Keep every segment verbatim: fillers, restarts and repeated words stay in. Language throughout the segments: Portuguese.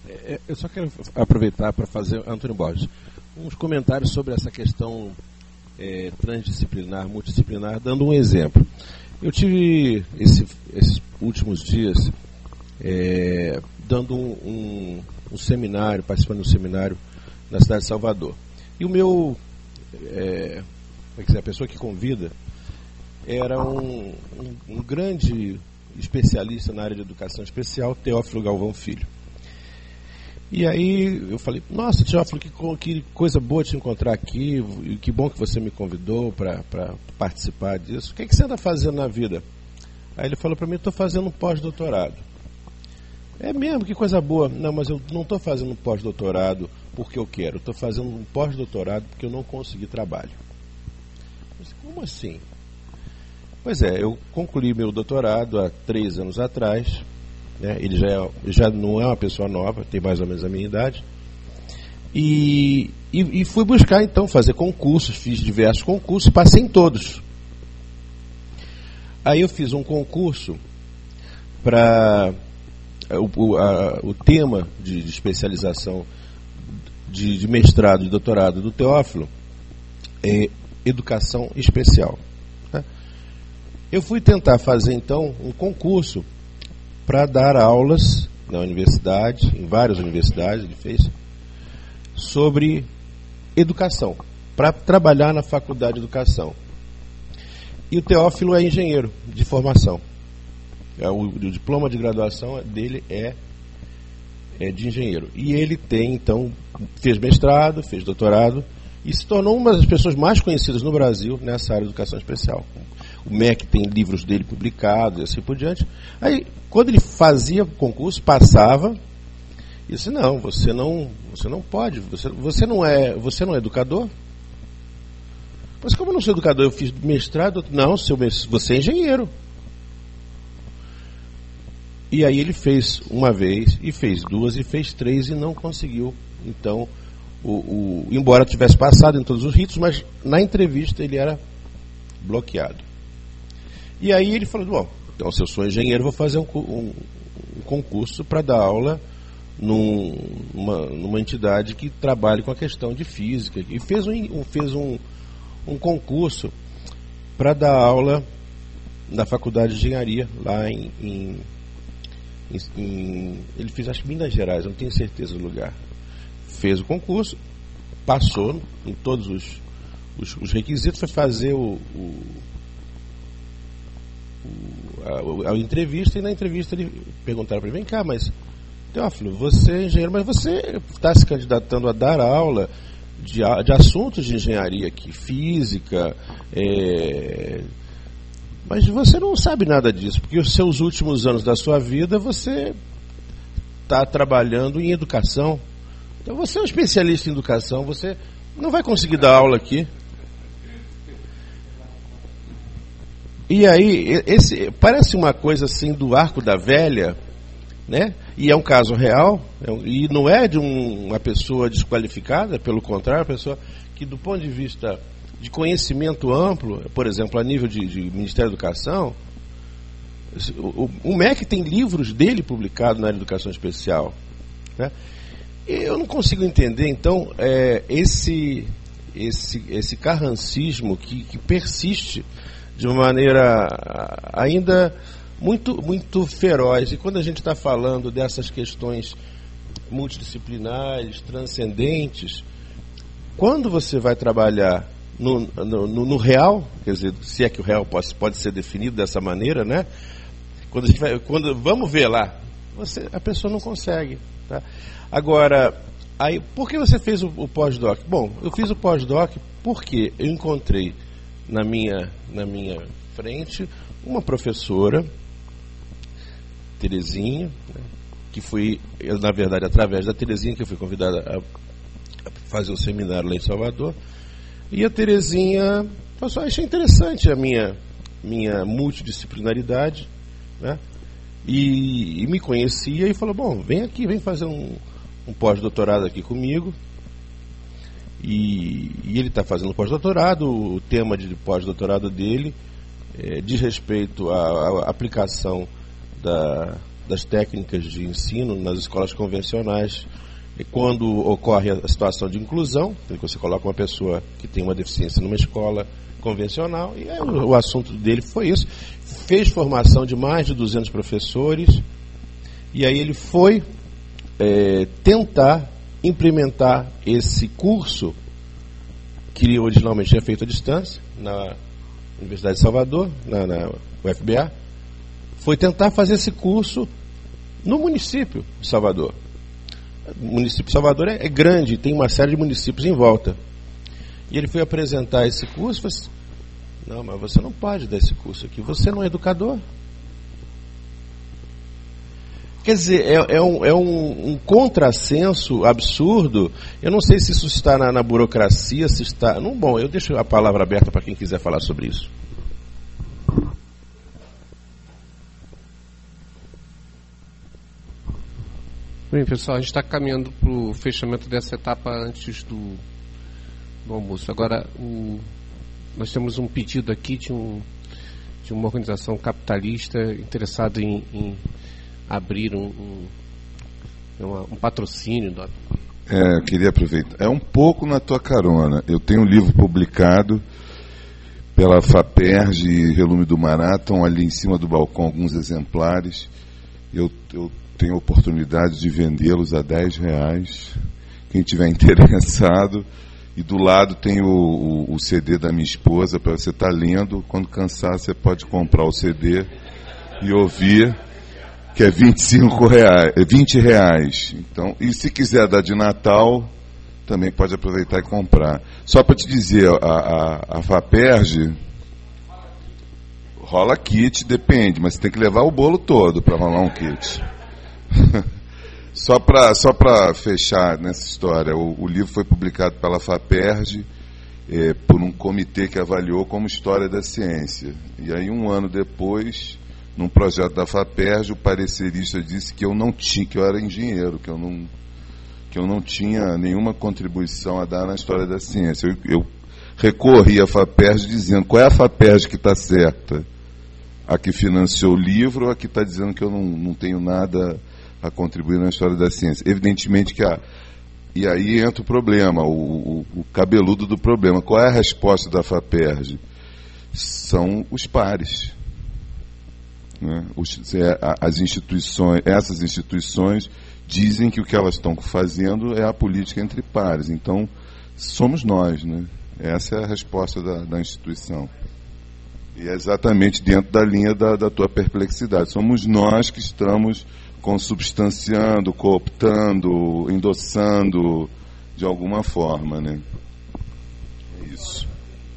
É, eu só quero aproveitar para fazer, Antônio Borges, uns comentários sobre essa questão é, transdisciplinar, multidisciplinar, dando um exemplo. Eu tive esse, esses últimos dias é, dando um, um, um seminário, participando de um seminário na cidade de Salvador. E o meu, é, como é que é, a pessoa que convida era um, um, um grande especialista na área de educação especial, Teófilo Galvão Filho. E aí eu falei, nossa, Teófilo, que, que coisa boa te encontrar aqui, e que bom que você me convidou para participar disso. O que, é que você anda fazendo na vida? Aí ele falou para mim, estou fazendo um pós-doutorado. É mesmo, que coisa boa. Não, mas eu não estou fazendo um pós-doutorado porque eu quero, estou fazendo um pós-doutorado porque eu não consegui trabalho. Mas como assim? Pois é, eu concluí meu doutorado há três anos atrás, né? Ele já, é, já não é uma pessoa nova, tem mais ou menos a minha idade, e, e, e fui buscar então fazer concursos, fiz diversos concursos, passei em todos. Aí eu fiz um concurso para o, o, a, o tema de, de especialização de, de mestrado e doutorado do Teófilo é educação especial. Eu fui tentar fazer, então, um concurso para dar aulas na universidade, em várias universidades, ele fez, sobre educação, para trabalhar na faculdade de educação. E o Teófilo é engenheiro de formação. O, o diploma de graduação dele é, é de engenheiro. E ele tem, então, fez mestrado, fez doutorado, e se tornou uma das pessoas mais conhecidas no Brasil nessa área de educação especial. O M E C tem livros dele publicados e assim por diante. Aí, quando ele fazia o concurso, passava, e disse, não, você não, você não pode, você, você, não é, você não é educador? Mas como eu não sou educador, eu fiz mestrado? Não, seu, você é engenheiro. E aí ele fez uma vez, e fez duas, e fez três, e não conseguiu. Então, o, o, embora tivesse passado em todos os ritos, mas na entrevista ele era bloqueado. E aí ele falou, bom, então se eu sou engenheiro, vou fazer um, um, um concurso para dar aula num, numa, numa entidade que trabalhe com a questão de física. E fez um, fez um, um concurso para dar aula na faculdade de engenharia, lá em, em, em, em... Ele fez, acho que Minas Gerais, eu não tenho certeza do lugar. Fez o concurso, passou em todos os, os, os requisitos, foi fazer o... o A, a entrevista, e na entrevista ele perguntaram para mim, vem cá, mas Teófilo, você é engenheiro, mas você está se candidatando a dar aula de, de assuntos de engenharia aqui, física, é, mas você não sabe nada disso, porque os seus últimos anos da sua vida você está trabalhando em educação, então você é um especialista em educação, você não vai conseguir dar aula aqui. E aí, esse, parece uma coisa assim do arco da velha, né? E é um caso real, é um, e não é de um, uma pessoa desqualificada, pelo contrário, uma pessoa que do ponto de vista de conhecimento amplo, por exemplo, a nível de, de Ministério da Educação, o, o M E C tem livros dele publicados na área de educação especial, né? E eu não consigo entender, então, é, esse, esse, esse carrancismo que, que persiste de uma maneira ainda muito, muito feroz. E quando a gente está falando dessas questões multidisciplinares, transcendentes, quando você vai trabalhar no, no, no real, quer dizer, se é que o real pode, pode ser definido dessa maneira, né? Quando a gente vai, quando, vamos ver lá, você, a pessoa não consegue. Tá? Agora, aí, por que você fez o, o pós-doc? Bom, eu fiz o pós-doc porque eu encontrei na minha, na minha frente uma professora, Terezinha, né, que foi, eu, na verdade, através da Terezinha que eu fui convidada a, a fazer um seminário lá em Salvador, e a Terezinha, eu só achei interessante a minha, minha multidisciplinaridade, né, e, e me conhecia e falou, bom, vem aqui, vem fazer um, um pós-doutorado aqui comigo. E, e ele está fazendo pós-doutorado, o tema de pós-doutorado dele é, diz respeito à, à aplicação da, das técnicas de ensino nas escolas convencionais. E quando ocorre a situação de inclusão, que você coloca uma pessoa que tem uma deficiência numa escola convencional, e aí o, o assunto dele foi isso. Fez formação de mais de duzentos professores, e aí ele foi é, tentar implementar esse curso, que ele originalmente é feito à distância, na Universidade de Salvador, na, na U F B A, foi tentar fazer esse curso no município de Salvador. O município de Salvador é, é grande, tem uma série de municípios em volta. E ele foi apresentar esse curso e falou assim: não, mas você não pode dar esse curso aqui, você não é educador. Quer dizer, é, é, um, é um, um contrassenso absurdo. Eu não sei se isso está na, na burocracia, se está... Não, bom, eu deixo a palavra aberta para quem quiser falar sobre isso. Bem, pessoal, a gente está caminhando para o fechamento dessa etapa antes do, do almoço. Agora, o, nós temos um pedido aqui de, um, de uma organização capitalista interessada em, em abrir um, um, uma, um patrocínio. Do... É, eu queria aproveitar. É um pouco na tua carona. Eu tenho um livro publicado pela FAPERJ, Relume do Marathon, ali em cima do balcão, alguns exemplares. Eu, eu tenho a oportunidade de vendê-los a dez reais. Quem tiver interessado. E do lado tem o, o, o C D da minha esposa, para você estar lendo. Quando cansar, você pode comprar o C D e ouvir, que é vinte e cinco reais, vinte reais. Então, e se quiser dar de Natal, também pode aproveitar e comprar. Só para te dizer, a, a, a FAPERJ rola kit, depende, mas você tem que levar o bolo todo para rolar um kit. Só para só para fechar nessa história, o, o livro foi publicado pela FAPERJ, é, por um comitê que avaliou como história da ciência. E aí, um ano depois, num projeto da FAPERJ, o parecerista disse que eu não tinha, que eu era engenheiro, que eu não, que eu não tinha nenhuma contribuição a dar na história da ciência. Eu, eu recorri à FAPERJ dizendo: qual é a FAPERJ que está certa? A que financiou o livro ou a que está dizendo que eu não, não tenho nada a contribuir na história da ciência? Evidentemente que a... E aí entra o problema, o, o, o cabeludo do problema. Qual é a resposta da FAPERJ? São os pares. Né? Os, as instituições, essas instituições dizem que o que elas estão fazendo é a política entre pares. Então, somos nós. Né? Essa é a resposta da, da instituição. E é exatamente dentro da linha da, da tua perplexidade. Somos nós que estamos consubstanciando, cooptando, endossando de alguma forma, né? É isso.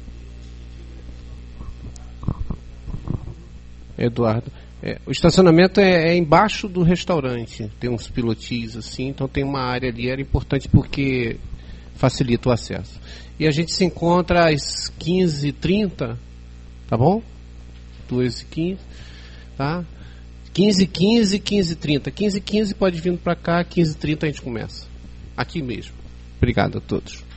Eduardo, é, o estacionamento é, é embaixo do restaurante, tem uns pilotis assim, então tem uma área ali, era importante porque facilita o acesso. E a gente se encontra às quinze e trinta, tá bom? duas e quinze, tá? quinze e quinze, quinze e trinta. quinze e quinze pode vir para cá, quinze e trinta a gente começa. Aqui mesmo. Obrigado a todos.